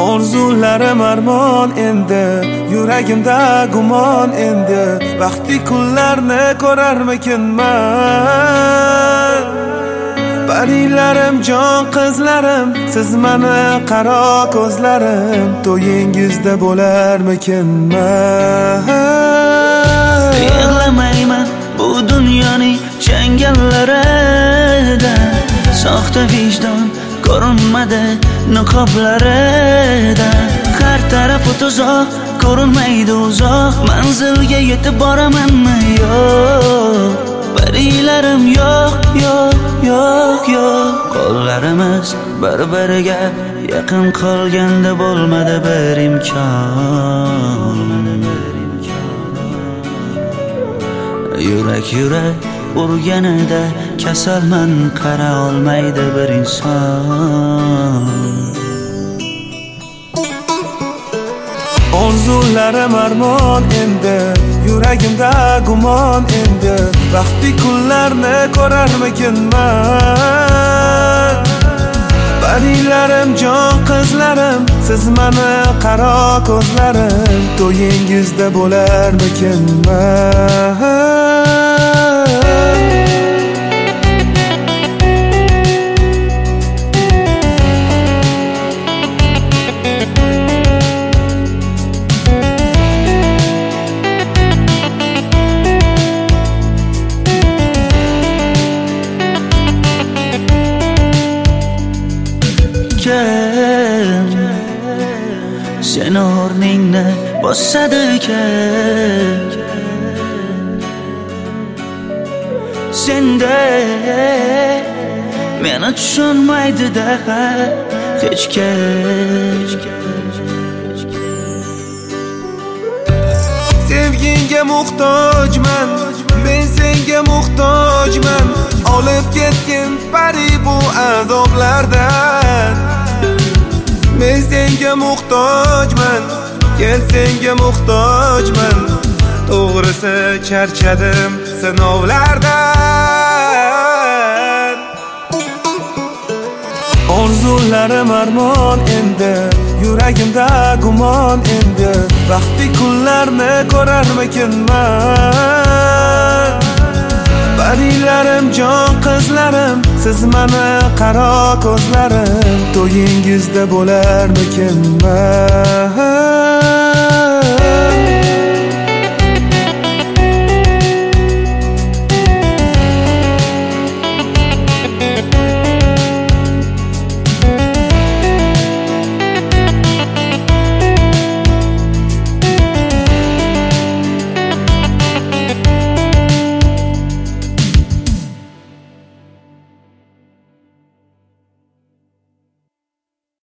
Orzularim armon endi, yuragimda gumon endi. Vaqti kunlarni ko'rarmikinman? Parilarim, jon qizlarim, siz mani qaro ko'zlarim, to'yingizda bo'larmikinman? Yig'lamayman bu dunyoning changallarida, soxta vijdon ko'rinmadi niqoblarida. Har tarafi tuzoq, ko'rinmaydi uzoq, manzilga yetib boramanmi yo'q? Parilarim yo'q, yo'q, yo'q, yo'q. Qo'llarimiz bir-biriga yaqin qolganda bo'lmadi bir imkon. Yurak urganida kasalman, qara olmaydi bir inson. Orzularim armon endi, yuragimda gumon endi. Vaqti kunlarni ko'rarmikinman? Parilarim, jon qizlarim, siz mani qaro ko'zlarim, to'yingizda bo'larmikinman? Sen o'rningni bosadikan, senda meni tushunmaydi-da hech kim. Sevginga muhtojman, men senga muhtojman. Olib ketgin pari bu azoblardan. Men senga muhtojman, kel senga muhtojman. To'g'risi charchadim sinovlardan. Orzularim armon endi, yuragimda gumon endi. Vaqti kunlarni ko'rarmikinman? Parilarim, jon qizlarim, siz mani qaro ko'zlarim, to'yingizda bo'larmikinman?